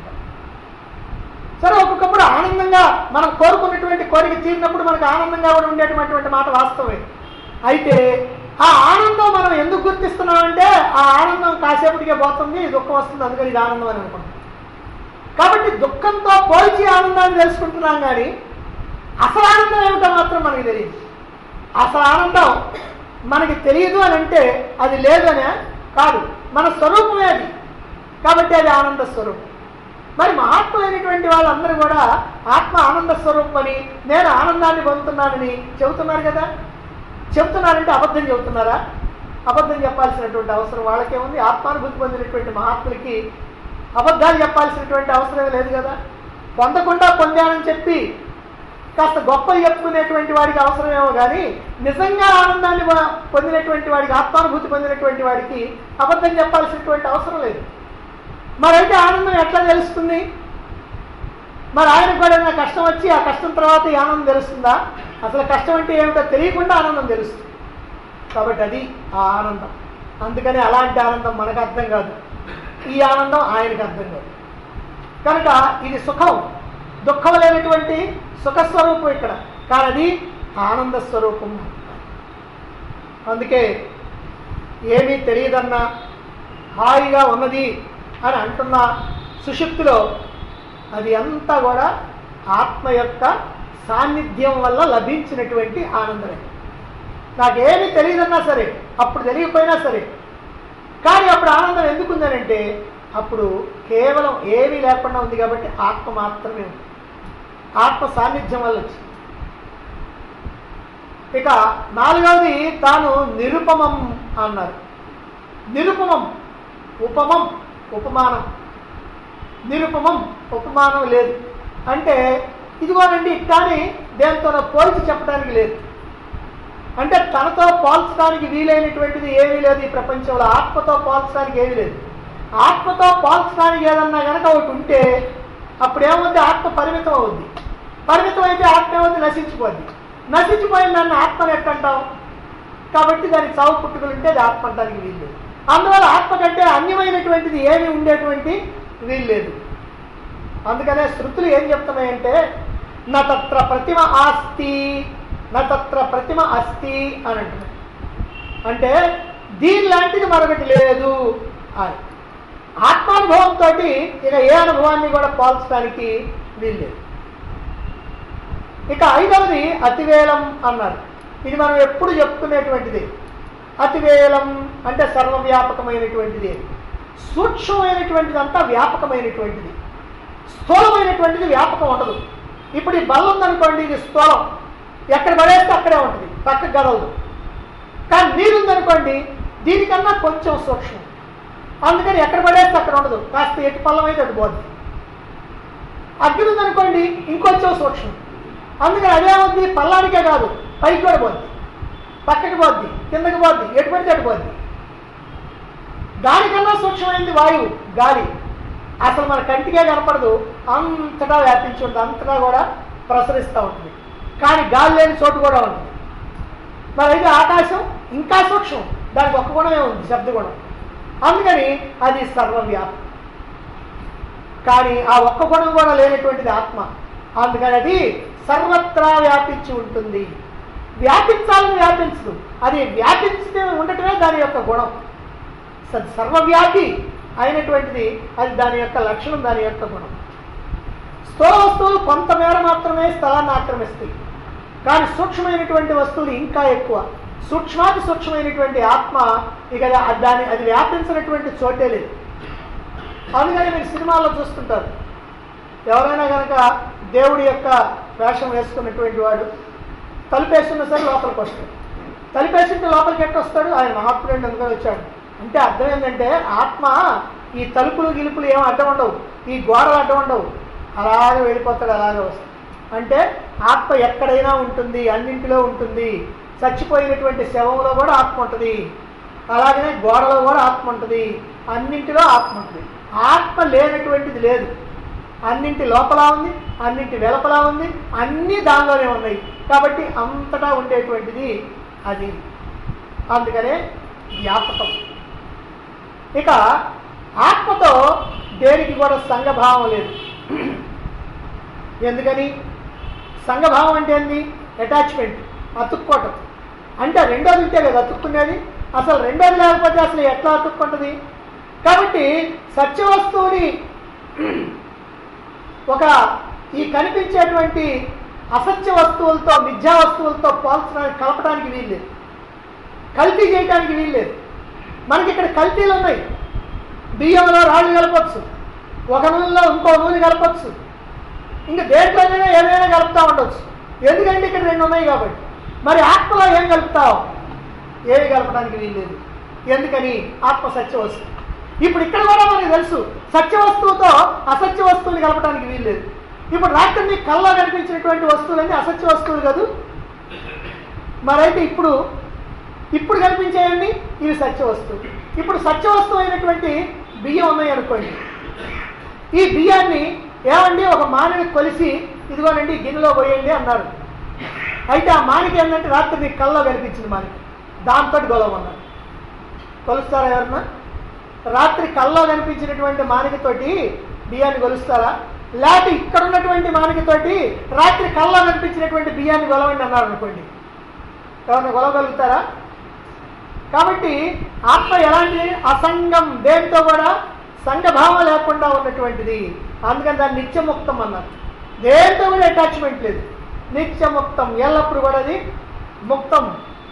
సరే, ఒక్కొక్కప్పుడు ఆనందంగా మనం కోరుకున్నటువంటి కోరిక తీరినప్పుడు మనకు ఆనందంగా కూడా ఉండేటువంటి మాట వాస్తవమే. అయితే ఆ ఆనందం మనం ఎందుకు గుర్తిస్తున్నామంటే ఆ ఆనందం కాసేపటికే పోతుంది, దుఃఖం వస్తుంది, అందుకని ఇది ఆనందం అని అనుకుంటాం. కాబట్టి దుఃఖంతో పోల్చి ఆనందాన్ని తెలుసుకుంటున్నాం, కానీ అసలు ఆనందం ఏమిటో మాత్రం మనకి తెలియదు. అసలు ఆనందం మనకి తెలియదు అని అంటే అది లేదనే కాదు, మన స్వరూపమే అది. కాబట్టి అది ఆనంద స్వరూపం. మరి మహాత్ములైనటువంటి వాళ్ళందరూ కూడా ఆత్మ ఆనంద స్వరూపం అని, నేను ఆనందాన్ని పొందుతున్నానని చెబుతున్నారు కదా. చెబుతున్నారంటే అబద్ధం చెబుతున్నారా? అబద్ధం చెప్పాల్సినటువంటి అవసరం వాళ్ళకేముంది? ఆత్మానుభూతి పొందినటువంటి మహాత్ములకి అబద్ధాలు చెప్పాల్సినటువంటి అవసరం లేదు కదా. పొందకుండా పొందానని చెప్పి కాస్త గొప్పలు చెప్పుకునేటువంటి వాడికి అవసరమేమో కానీ నిజంగా ఆనందాన్ని పొందినటువంటి వాడికి, ఆత్మానుభూతి పొందినటువంటి వాడికి అబద్ధం చెప్పాల్సినటువంటి అవసరం లేదు. మరైతే ఆనందం ఎట్లా తెలుస్తుంది? మరి ఆయనకు కూడా ఏదైనా కష్టం వచ్చి ఆ కష్టం తర్వాత ఈ ఆనందం తెలుస్తుందా? అసలు కష్టం అంటే ఏమిటో తెలియకుండా ఆనందం తెలుస్తుంది. కాబట్టి అది ఆ ఆనందం. అందుకని అలాంటి ఆనందం మనకు అర్థం కాదు, ఈ ఆనందం ఆయనకు అర్థం కాదు. కనుక ఇది సుఖం, దుఃఖం లేనటువంటి సుఖస్వరూపం ఇక్కడ, కానీ అది ఆనంద స్వరూపం. అందుకే ఏమీ తెలియదన్నా హాయిగా ఉన్నది అని అంటున్న సుషుప్తిలో అది అంతా కూడా ఆత్మ యొక్క సాన్నిధ్యం వల్ల లభించినటువంటి ఆనందమే. నాకేమీ తెలియదన్నా సరే, అప్పుడు తెలియకపోయినా సరే, కానీ అప్పుడు ఆనందం ఎందుకుందనంటే అప్పుడు కేవలం ఏమీ లేకుండా ఉంది కాబట్టి ఆత్మ మాత్రమే ఉంది. ఆత్మ సాన్నిధ్యం వల్ల వచ్చింది. ఇక నాలుగవది తాను నిరుపమం అన్నారు. నిరుపమం, ఉపమం, ఉపమానం. నిరుపమం, ఉపమానం లేదు అంటే ఇదిగోనండి కానీ దేనితోనో పోల్చి చెప్పడానికి లేదు. అంటే తనతో పోల్చడానికి వీలైనటువంటిది ఏమీ లేదు ఈ ప్రపంచంలో. ఆత్మతో పోల్చడానికి ఏమీ లేదు. ఆత్మతో పోల్చడానికి ఏదన్నా కనుక ఒకటి ఉంటే అప్పుడేమవుద్ది? ఆత్మ పరిమితం అవుద్ది. పరిమితం అయితే ఆత్మ ఏమవుద్ది? నశించిపోద్ది. నశించిపోయిన దాన్ని ఆత్మని ఎట్టంటాం? కాబట్టి దానికి చావు పుట్టుకలు ఉంటే అది ఆత్మ అంటానికి వీల్లేదు. అందువల్ల ఆత్మ కంటే అన్యమైనటువంటిది ఏమి ఉండేటువంటి వీల్లేదు. అందుకనే శృతులు ఏం చెప్తున్నాయంటే నా తత్ర ప్రతిమ ఆస్తి, నా తత్ర ప్రతిమ అస్తి అని అంటున్నాయి. అంటే దీని లాంటిది మరొకటి లేదు అని. ఆత్మానుభవంతో ఇక ఏ అనుభవాన్ని కూడా పోల్చడానికి వీల్లేదు. ఇక ఐదవది అతివేలం అన్నారు. ఇది మనం ఎప్పుడు చెప్పుకునేటువంటిది. అతివేలం అంటే సర్వవ్యాపకమైనటువంటిది, సూక్ష్మమైనటువంటిది అంతా వ్యాపకమైనటువంటిది. స్థూలమైనటువంటిది వ్యాపకం ఉండదు. ఇప్పుడు ఈ బల్ల ఉందనుకోండి, ఇది స్థూలం, ఎక్కడ పడేస్తే అక్కడే ఉంటుంది, పక్కకు గడవదు. కానీ నీరు ఉందనుకోండి, దీనికన్నా కొంచెం సూక్ష్మం, అందుకని ఎక్కడ పడేస్తే అక్కడ ఉండదు, కాస్త ఎటు పల్లం అయితే అటు పోద్ది. అగ్ని ఉందనుకోండి, ఇంకొంచెం సూక్ష్మం, అందుకని అదేమవుద్ది, పల్లానికే కాదు పైకి కూడా పోద్ది, పక్కకి పోద్ది, కిందకి పోద్ది, ఎటు పడితే అటు పోద్ది. దానికన్నా సూక్ష్మమైంది వాయువు, గాలి. అసలు మన కంటికే కనపడదు, అంతటా వ్యాపించి ఉంటుంది, అంతటా కూడా ప్రసరిస్తూ ఉంటుంది. కానీ గాలి లేని చోటు కూడా ఉంటుంది. మరి అయితే ఆకాశం ఇంకా సూక్ష్మం, దానికి ఒక్క గుణమే ఉంది, శబ్ద గుణం, అందుకని అది సర్వవ్యాపం. కానీ ఆ ఒక్క గుణం కూడా లేనటువంటిది ఆత్మ, అందుకని అది సర్వత్రా వ్యాపించి ఉంటుంది. వ్యాపించాలని వ్యాపించదు, అది వ్యాపించి ఉండటమే దాని యొక్క గుణం. సర్వవ్యాపి అయినటువంటిది అది దాని యొక్క లక్షణం, దాని యొక్క గుణం. స్థూల వస్తువులు కొంతమేర మాత్రమే స్థలాన్ని ఆక్రమిస్తాయి, కానీ సూక్ష్మమైనటువంటి వస్తువులు ఇంకా ఎక్కువ. సూక్ష్మాతి సూక్ష్మమైనటువంటి ఆత్మ ఇక అది వ్యాపించినటువంటి చోటే లేదు. అందుకని మీరు సినిమాల్లో చూస్తుంటారు, ఎవరైనా కనుక దేవుడి యొక్క వేషం వేసుకున్నటువంటి వాడు తలుపేస్తున్న సరే లోపలికి వస్తాడు. తలుపేస్తుంటే లోపలికి ఎట్ట వస్తాడు, ఆయన మహాత్ముడు అందుకని వచ్చాడు అంటే అర్థం ఏంటంటే ఆత్మ ఈ తలుపులు గిలుపులు ఏమో అడ్డం ఉండవు, ఈ గోడలు అడ్డం ఉండవు, అలాగే వెళ్ళిపోతాడు, అలాగే వస్తాడు. అంటే ఆత్మ ఎక్కడైనా ఉంటుంది, అన్నింటిలో ఉంటుంది. చచ్చిపోయినటువంటి శవంలో కూడా ఆత్మ ఉంటుంది, అలాగనే గోడలో కూడా ఆత్మ ఉంటుంది, అన్నింటిలో ఆత్మ ఉంటుంది. ఆత్మ లేనటువంటిది లేదు, అన్నింటి లోపల ఉంది, అన్నింటి వెలుపల ఉంది, అన్నీ దానిలోనే ఉన్నాయి. కాబట్టి అంతటా ఉండేటువంటిది అది, అందుకనే వ్యాపకం. ఇక ఆత్మతో దేనికి కూడా సంఘభావం లేదు. ఎందుకని? సంఘభావం అంటే ఏంది? అటాచ్మెంట్, అతుక్కోవటం. అంటే రెండోది ఉంటే కదా అతుక్కునేది, అసలు రెండోది లేకపోతే అసలు ఎట్లా అతుక్కుంటుంది? కాబట్టి సత్యవస్తువుని ఒక ఈ కనిపించేటువంటి అసత్య వస్తువులతో, మిథ్యా వస్తువులతో పోల్చడానికి, కలపడానికి వీల్లేదు, కల్తీ చేయడానికి వీల్లేదు. మనకి ఇక్కడ కల్తీలు ఉన్నాయి. బియ్యంలో రాళ్ళు కలపచ్చు, ఒక నూనెలో ఇంకో నూనె కలపచ్చు, ఇంకా దేంట్లోనైనా ఏదైనా కలుపుతూ ఉండొచ్చు. ఎందుకంటే ఇక్కడ రెండు ఉన్నాయి కాబట్టి. మరి ఆత్మలో ఏం కలుపుతావు? ఏమి కలపడానికి వీల్లేదు. ఎందుకని? ఆత్మ సత్య వస్తువు. ఇప్పుడు ఇక్కడ కూడా మనకు తెలుసు, సత్య వస్తువుతో అసత్య వస్తువుని కలపడానికి వీల్లేదు. ఇప్పుడు రాత్రి మీకు కళ్ళలో కనిపించినటువంటి వస్తువులన్నీ అసత్య వస్తువులు కాదు. మరైతే ఇప్పుడు కనిపించేయండి, ఇవి సత్య వస్తువు. ఇప్పుడు సత్య వస్తువు అయినటువంటి బియ్యం ఉన్నాయి అనుకోండి, ఈ బియ్యాన్ని ఏమండి ఒక మానిని కొలిసి ఇదిగోనండి గిన్నెలో పోయండి అన్నారు. అయితే ఆ మానికి ఏంటంటే రాత్రి మీకు కళ్ళలో కనిపించింది మానికి, దాంతో గొలవన్నారు. కొలుస్తారా ఎవరన్నా? రాత్రి కళ్ళలో కనిపించినటువంటి మానికతోటి బియ్యాన్ని కొలుస్తారా? లేకపోతే ఇక్కడ ఉన్నటువంటి మానికతోటి రాత్రి కళ్ళలో కనిపించినటువంటి బియ్యాన్ని గొలవండి అన్నారు అనుకోండి, ఎవరన్నా గొలవగలుగుతారా? కాబట్టి ఆత్మ ఎలాంటి అసంగం, దేంతో కూడా సంఘభావం లేకుండా ఉన్నటువంటిది. అందుకని దాన్ని నిత్యముక్తం అన్నారు. దేంతో కూడా అటాచ్మెంట్ లేదు, నిత్యముక్తం, ఎల్లప్పుడు కూడా అది ముక్తం.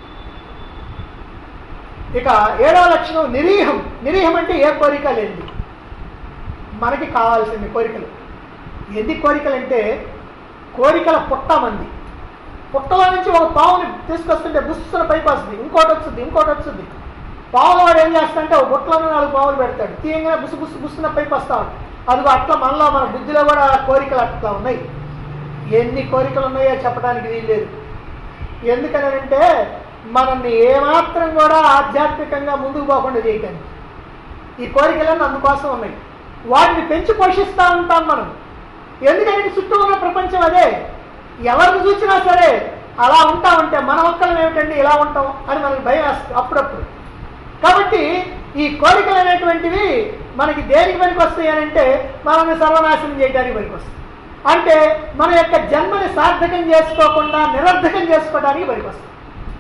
ఇక 7వ లక్షణం నిరీహం. నిరీహం అంటే ఏ కోరిక లేనిది. మనకి కావాల్సింది కోరికలు. ఎందుకు కోరికలు అంటే కోరికల పుట్ట మంది. పుట్టలో నుంచి ఒక పావుని తీసుకొస్తుంటే బుస్సున పైకి వస్తుంది, ఇంకోటి వస్తుంది. పావుల వాడు ఏం చేస్తాడంటే ఒక బుట్టలోనే 4 పావులు పెడతాడు, తీయంగానే బుస్సున పైకి వస్తా ఉంటాడు. అదిగో అట్లా మనలో, మన బుద్ధిలో కూడా కోరికలు అట్లా ఉన్నాయి. ఎన్ని కోరికలు ఉన్నాయో చెప్పడానికి వీల్లేదు. ఎందుకనంటే మనల్ని ఏమాత్రం కూడా ఆధ్యాత్మికంగా ముందుకు పోకుండా చేయటానికి ఈ కోరికలన్నీ అందుకోసం ఉన్నాయి. వాటిని పెంచి పోషిస్తూ ఉంటాం మనం. ఎందుకంటే చుట్టూ ఉన్న ప్రపంచం అదే. ఎవరిని చూసినా సరే అలా ఉంటా ఉంటే మన ఒక్కరం ఏమిటండి ఇలా ఉంటాం అని మనకి భయం వేస్తుంది అప్పుడప్పుడు. కాబట్టి ఈ కోరికలు అనేటువంటివి మనకి దేనికి పనికి వస్తాయి అని అంటే మనల్ని సర్వనాశనం చేయడానికి పనికి వస్తాయి. అంటే మన యొక్క జన్మని సార్థకం చేసుకోకుండా నిరర్ధకం చేసుకోవడానికి పనికి వస్తాయి.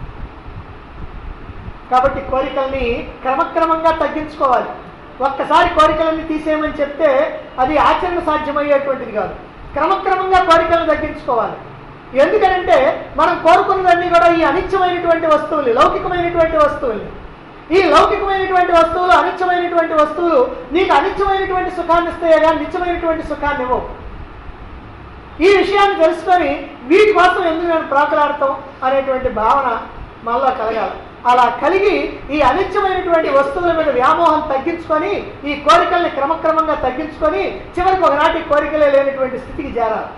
కాబట్టి కోరికల్ని క్రమక్రమంగా తగ్గించుకోవాలి. ఒక్కసారి కోరికలన్నీ తీసేయమని చెప్తే అది ఆచరణ సాధ్యమయ్యేటువంటిది కాదు. క్రమక్రమంగా కోరికలను తగ్గించుకోవాలి. ఎందుకనంటే మనం కోరుకున్నదన్నీ కూడా ఈ అనిత్యమైనటువంటి వస్తువులు, లౌకికమైనటువంటి వస్తువుల్ని. ఈ లౌకికమైనటువంటి వస్తువులు, అనిత్యమైనటువంటి వస్తువులు నీకు అనిత్యమైనటువంటి సుఖాన్ని ఇస్తాయే కానీ నిత్యమైనటువంటి సుఖాన్ని ఇవ్వవు. ఈ విషయాన్ని తెలుసుకొని వీటి కోసం ఎందుకు నేను ప్రాకులాడతాం అనేటువంటి భావన మనలో కలగాలి. అలా కలిగి ఈ అనిత్యమైనటువంటి వస్తువుల మీద వ్యామోహం తగ్గించుకొని ఈ కోరికల్ని క్రమక్రమంగా తగ్గించుకొని చివరికి ఒకనాటి కోరికలే లేనటువంటి స్థితికి చేరాలి.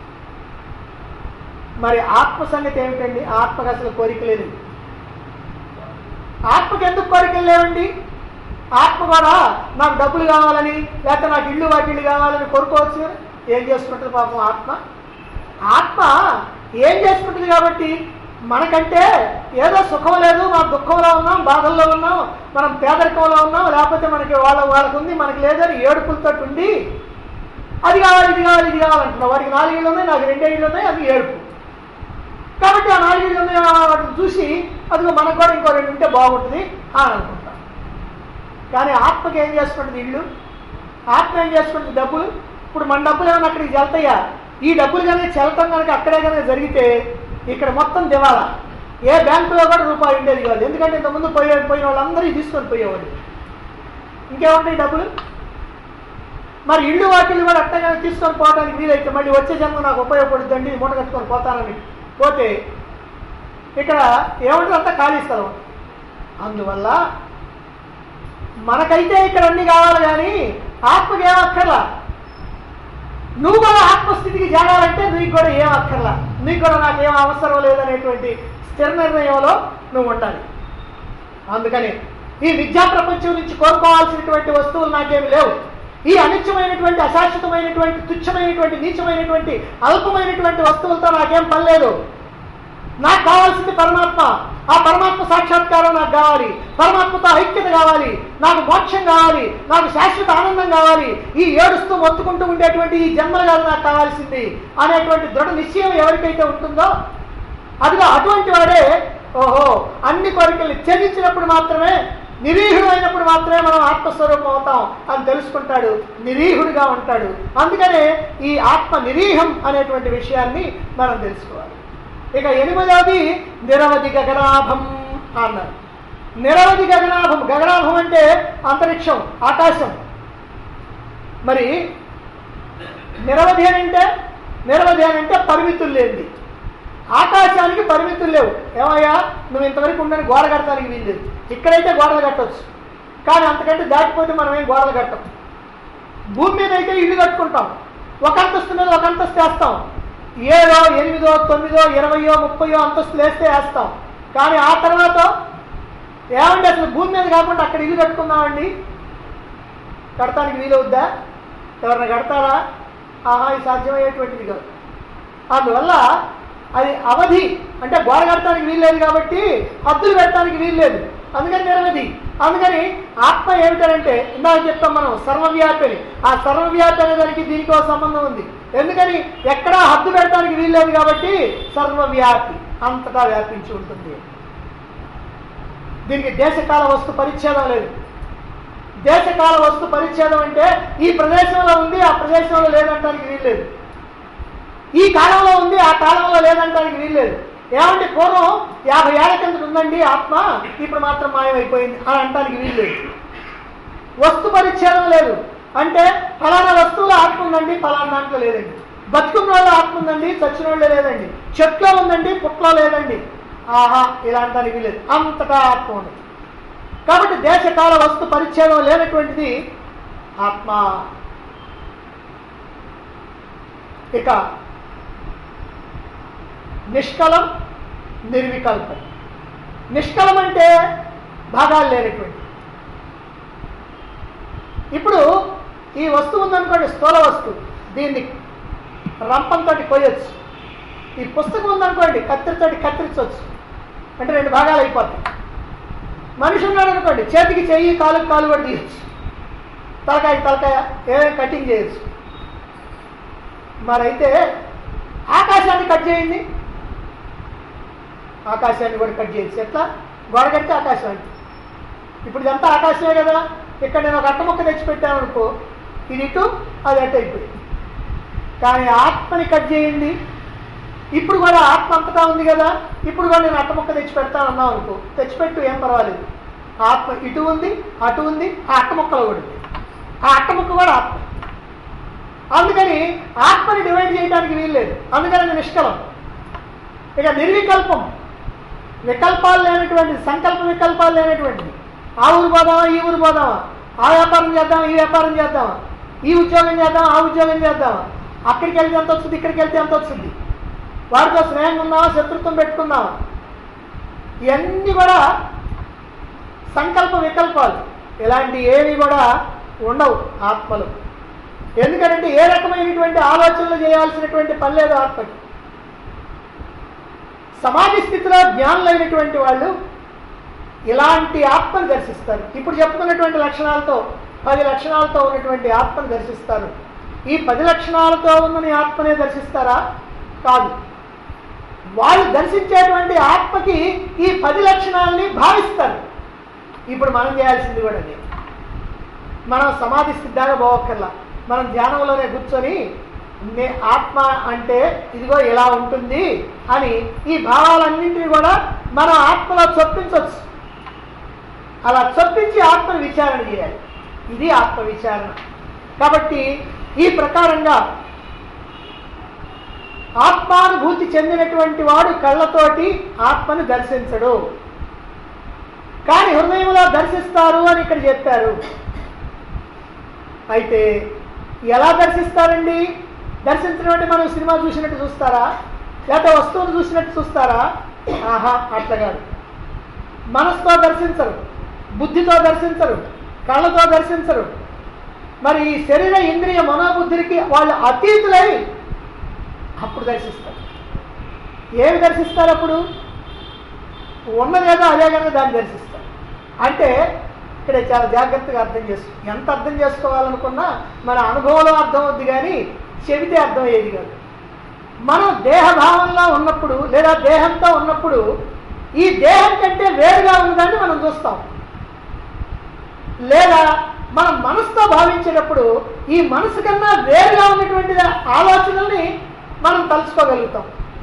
మరి ఆత్మ సంగతి ఏమిటండి? ఆత్మకు అసలు కోరిక లేదు. ఆత్మకి ఎందుకు కోరికలు లేవండి? ఆత్మ కూడా నాకు డబ్బులు కావాలని, లేకపోతే నాకు ఇల్లు వాకిళ్ళు కావాలని కోరుకోవచ్చు. ఏం చేసుకుంటుంది పాపం ఆత్మ? ఆత్మ ఏం చేసుకుంటుంది కాబట్టి మనకంటే ఏదో సుఖం లేదు, మనం దుఃఖంలో ఉన్నాం, బాధల్లో ఉన్నాం, మనం పేదరికంలో ఉన్నాం, లేకపోతే మనకి వాళ్ళకు ఉంది మనకి లేదని ఏడుపులతో ఉండి అది కావాలి ఇది కావాలి ఇది కావాలంటున్నాం. వాడికి 4 ఇళ్ళు ఉన్నాయి, నాకు 2 ఇళ్ళు ఉన్నాయి, అది ఏడుపు. కాబట్టి ఆ 4 ఇళ్ళు ఉన్నాయి వాటిని చూసి అదిగో మనకు కూడా ఇంకో 2 ఉంటే బాగుంటుంది అని అనుకుంటాం. కానీ ఆత్మకి ఏం చేసుకుంటుంది? ఇల్లు. ఆత్మ ఏం చేసుకుంటుంది? డబ్బులు. ఇప్పుడు మన డబ్బులు ఏమైనా అక్కడికి వెళ్తాయా? ఈ డబ్బులు కనుక చెల్లటం కనుక అక్కడే కనుక జరిగితే ఇక్కడ మొత్తం దివాలా. ఏ బ్యాంకులో కూడా రూపాయి ఉండేది కాదు. ఎందుకంటే ఇంతకుముందు పోయిన వాళ్ళందరూ తీసుకొని పోయేవాళ్ళు. ఇంకేముంటాయి డబ్బులు? మరి ఇళ్ళు వాటిల్ని కూడా అట్టగా తీసుకొని పోవడానికి వీలైతే మళ్ళీ వచ్చే జన్మ నాకు ఉపయోగపడుతుందండి, మూట కట్టుకొని పోతానని పోతే ఇక్కడ ఏమంటారు? అంతా ఖాళీ స్థలం. అందువల్ల మనకైతే ఇక్కడ అన్ని కావాలి కానీ ఆత్మకి ఏం అక్కర్లా. నువ్వు కూడా ఆత్మస్థితికి చేరాలంటే నీకు కూడా ఏం అక్కర్లా, నీకు కూడా నాకేం అవసరం లేదనేటువంటి స్థిర నిర్ణయంలో నువ్వు ఉండాలి. అందుకని ఈ విద్యా ప్రపంచం నుంచి కోరుకోవాల్సినటువంటి వస్తువులు నాకేమి లేవు. ఈ అనిత్యమైనటువంటి, అశాశ్వతమైనటువంటి, తుచ్చమైనటువంటి, నీచమైనటువంటి, అల్పమైనటువంటి వస్తువులతో నాకేం పని లేదు. నాకు కావాల్సింది పరమాత్మ. ఆ పరమాత్మ సాక్షాత్కారం నాకు కావాలి, పరమాత్మతో ఐక్యత కావాలి, నాకు మోక్షం కావాలి, నాకు శాశ్వత ఆనందం కావాలి. ఈ ఏడుస్తూ మొత్తుకుంటూ ఉండేటువంటి ఈ జన్మలు కాదు నాకు కావాల్సింది అనేటువంటి దృఢ నిశ్చయం ఎవరికైతే ఉంటుందో అదిగో అటువంటి వాడే ఓహో అన్ని కోరికల్ని త్యజించినప్పుడు మాత్రమే, నిరీహుడు అయినప్పుడు మాత్రమే మనం ఆత్మస్వరూపం అవుతాం అని తెలుసుకుంటాడు, నిరీహుడిగా ఉంటాడు. అందుకనే ఈ ఆత్మ నిరీహం అనేటువంటి విషయాన్ని మనం తెలుసుకోవాలి. ఇక 8వది నిరవధి గగనాభం అన్నారు. నిరవధి గగనాభం. గగనాభం అంటే అంతరిక్షం, ఆకాశం. మరి నిరవధి అని అంటే పరిమితులు లేనిది. ఆకాశానికి పరిమితులు లేవు. ఏమయ్యా నువ్వు ఇంతవరకు ఉండని గోడ కట్టడానికి వీల్లేదు. ఇక్కడైతే గోడలు కట్టవచ్చు, కానీ అంతకంటే దాటిపోతే మనం ఏం గోడలు కట్టం. భూమి మీద అయితే ఇల్లు కట్టుకుంటాం, ఒక అంతస్తు మీద ఒక అంతస్తు వేస్తాం. 7, 8, 9, 20, 30 అంతస్తులు వేస్తాం. కానీ ఆ తర్వాత ఏమండి అసలు భూమి మీద కాకుండా అక్కడ ఇల్లు కట్టుకుందామండి, కడతానికి వీలవుద్దా? ఎవరైనా కడతారా? ఆహా ఇది సాధ్యమయ్యేటువంటిది కాదు. అందువల్ల అది అవధి అంటే గోడ కట్టడానికి వీల్లేదు కాబట్టి హద్దులు పెట్టడానికి వీల్లేదు, అందుకని నిరవధి. అందుకని ఆత్మ ఏమిటంటే ఇందాక చెప్తాం మనం సర్వవ్యాపి అని. ఆ సర్వవ్యాపి అనే దానికి దీనికి ఒక సంబంధం ఉంది. ఎందుకని ఎక్కడా హద్దు పెట్టడానికి వీల్లేదు కాబట్టి సర్వవ్యాపి, అంతటా వ్యాపించి ఉంటుంది. దీనికి దేశకాల వస్తు పరిచ్ఛేదం లేదు. దేశకాల వస్తు పరిచ్ఛేదం అంటే ఈ ప్రదేశంలో ఉంది ఆ ప్రదేశంలో లేదంటానికి వీల్లేదు, ఈ కాలంలో ఉంది ఆ కాలంలో లేదంటానికి వీల్లేదు. ఏమంటే పూర్వం 50 ఏళ్ల కింద ఉందండి ఆత్మ, ఇప్పుడు మాత్రం మాయమైపోయింది అని అంటానికి వీల్లేదు. వస్తు పరిచ్ఛేదం లేదు. అంటే ఫలానా వస్తువులో ఆత్మ ఉందండి, ఫలానా దాంట్లో లేదండి. బతుకున్న వాళ్ళు ఆత్మ ఉందండి, చచ్చిన వాళ్ళే లేదండి. చెట్లో ఉందండి, పుట్లో లేదండి. ఆహా ఇలా అంటానికి వీల్లేదు, అంతటా ఆత్మ ఉంది. కాబట్టి దేశకాల వస్తు పరిచ్ఛేదం లేనటువంటిది ఆత్మ. ఇక నిష్కలం, నిర్వికల్పం. నిష్కలం అంటే భాగాలు లేనటువంటి. ఇప్పుడు ఈ వస్తువు ఉందనుకోండి, స్థూల వస్తువు, దీన్ని రంపంతో కొయ్యొచ్చు. ఈ పుస్తకం ఉందనుకోండి, కత్తిరితో కత్తిరించవచ్చు, అంటే 2 భాగాలు అయిపోతాయి. మనిషి ఉన్నాడు అనుకోండి, చేతికి చెయ్యి, కాలుకి కాలు కూడా తీయచ్చు, తలకాయ ఏదైనా కటింగ్ చేయొచ్చు. మరైతే ఆకాశాన్ని కట్ చేయండి, ఆకాశాన్ని కూడా కట్ చేయొచ్చు. ఎట్లా? గోడ కడితే ఆకాశం అంటే ఇప్పుడు ఇదంతా ఆకాశమే కదా. ఇక్కడ నేను ఒక అట్టముక్క తెచ్చిపెట్టాను అనుకో, ఇది ఇటు అది అటు అయిపోయింది. కానీ ఆత్మని కట్ చేయండి, ఇప్పుడు కూడా ఆత్మ అంతటా ఉంది కదా, ఇప్పుడు కూడా నేను అట్టముక్క తెచ్చి పెడతాను అన్నావు అనుకో, తెచ్చిపెట్టు ఏం పర్వాలేదు. ఆత్మ ఇటు ఉంది, అటు ఉంది, ఆ అట్ట ముక్కలో కూడా ఉంది. ఆ అట్ట ముక్క కూడా ఆత్మ. అందుకని ఆత్మని డివైడ్ చేయడానికి వీల్లేదు. అందుకని అది నిష్కలం. ఇక నిర్వికల్పం, వికల్పాలు లేనటువంటి, సంకల్ప వికల్పాలు లేనటువంటిది. ఆ ఊరు పోదామా, ఈ ఊరు పోదామా, ఆ వ్యాపారం చేద్దామా, ఈ వ్యాపారం చేద్దామా, ఈ ఉద్యోగం చేద్దామా, ఆ ఉద్యోగం చేద్దామా, అక్కడికి వెళ్తే ఎంత వస్తుంది, ఇక్కడికి వెళ్తే ఎంత వస్తుంది, వారితో స్నేహంగా ఉందామా, శత్రుత్వం పెట్టుకుందామా, ఇవన్నీ కూడా సంకల్ప వికల్పాలు. ఇలాంటి ఏవి కూడా ఉండవు ఆత్మలు. ఎందుకంటే ఏ రకమైనటువంటి ఆలోచనలు చేయాల్సినటువంటి పని లేదు ఆత్మకి. సమాధి స్థితిలో జ్ఞానులైనటువంటి వాళ్ళు ఇలాంటి ఆత్మను దర్శిస్తారు. ఇప్పుడు చెప్పుకున్నటువంటి లక్షణాలతో 10 లక్షణాలతో ఉన్నటువంటి ఆత్మను దర్శిస్తారు. ఈ 10 లక్షణాలతో ఉన్నని ఆత్మనే దర్శిస్తారా? కాదు. వాళ్ళు దర్శించేటువంటి ఆత్మకి ఈ 10 లక్షణాలని భావిస్తారు. ఇప్పుడు మనం చేయాల్సింది కూడా అదే. మనం సమాధి స్థితి దాకా పోవక్కర్లా. మనం ధ్యానంలోనే కూర్చొని ఆత్మ అంటే ఇదిగో ఇలా ఉంటుంది అని ఈ భావాలన్నింటినీ కూడా మనం ఆత్మలో చొప్పించవచ్చు. అలా చొప్పించి ఆత్మను విచారణ చేయాలి. ఇది ఆత్మ విచారణ. కాబట్టి ఈ ప్రకారంగా ఆత్మానుభూతి చెందినటువంటి వాడు కళ్ళతోటి ఆత్మను దర్శించడు, కానీ హృదయంలో దర్శిస్తారు అని ఇక్కడ చెప్పారు. అయితే ఎలా దర్శిస్తారండి? దర్శించడం అంటే మనం సినిమా చూసినట్టు చూస్తారా, లేకపోతే వస్తువును చూసినట్టు చూస్తారా? ఆహా, అట్లా కాదు. మనసుతో దర్శించరు, బుద్ధితో దర్శించరు, కళ్ళతో దర్శించరు. మరి ఈ శరీర ఇంద్రియ మనోబుద్ధులకి వాళ్ళు అతీతులై అప్పుడు దర్శిస్తారు. ఏమి దర్శిస్తారు? అప్పుడు ఉన్నదేదో అదే కనుక దాన్ని దర్శిస్తారు. అంటే ఇక్కడ చాలా జాగ్రత్తగా అర్థం ఎంత అర్థం చేసుకోవాలనుకున్నా మన అనుభవంలో అర్థం అవుద్ది, కానీ చెబితే అర్థం అయ్యేది కాదు. మనం దేహభావంలో ఉన్నప్పుడు లేదా దేహంతో ఉన్నప్పుడు ఈ దేహం కంటే వేరుగా ఉన్నదాన్ని మనం చూస్తాం. లేదా మనం మనసుతో భావించేటప్పుడు ఈ మనసు కన్నా వేరుగా ఉన్నటువంటి ఆలోచనల్ని మనం తలుచుకోగలుగుతాం.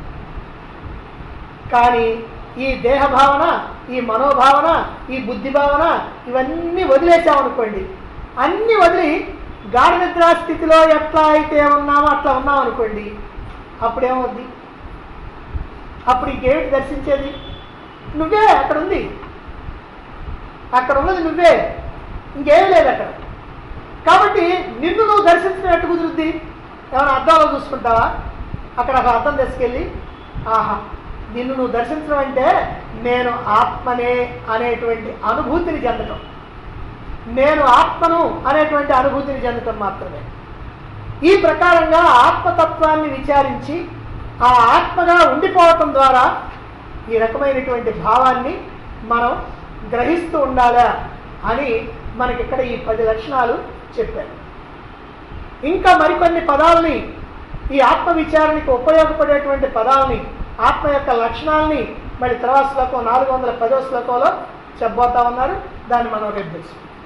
కానీ ఈ దేహ భావన, ఈ మనోభావన, ఈ బుద్ధి భావన ఇవన్నీ వదిలేసామనుకోండి, అన్నీ వదిలి గాఢ నిద్రా స్థితిలో ఎట్లా అయితే ఉన్నామో అట్లా ఉన్నామనుకోండి, అప్పుడేమవుద్ది? అప్పుడు ఇంకేమిటి దర్శించేది? నువ్వే అక్కడ ఉంది, అక్కడ ఉన్నది నువ్వే, ఇంకేం లేదు అక్కడ. కాబట్టి నిన్ను నువ్వు దర్శించడం ఎట్టు కుదురుద్ది? ఏమైనా అద్దంలో చూసుకుంటావా? అక్కడ ఒక అద్దం తీసుకెళ్ళి, ఆహా, నిన్ను నువ్వు దర్శించడం అంటే నేను ఆత్మనే అనేటువంటి అనుభూతిని చెందటం, నేను ఆత్మను అనేటువంటి అనుభూతిని చెందటం మాత్రమే. ఈ ప్రకారంగా ఆత్మతత్వాన్ని విచారించి ఆ ఆత్మగా ఉండిపోవటం ద్వారా ఈ రకమైనటువంటి భావాన్ని మనం గ్రహిస్తూ ఉండాలా అని మనకి ఇక్కడ ఈ 10 లక్షణాలు చెప్పారు. ఇంకా మరికొన్ని పదాలని, ఈ ఆత్మ విచారణకి ఉపయోగపడేటువంటి పదాలని, ఆత్మ యొక్క లక్షణాలని మరి తర్వాత శ్లోకం 410వ శ్లోకంలో చెప్పబోతా ఉన్నారు. దాన్ని మనం రేపు తెలుసుకుందాం.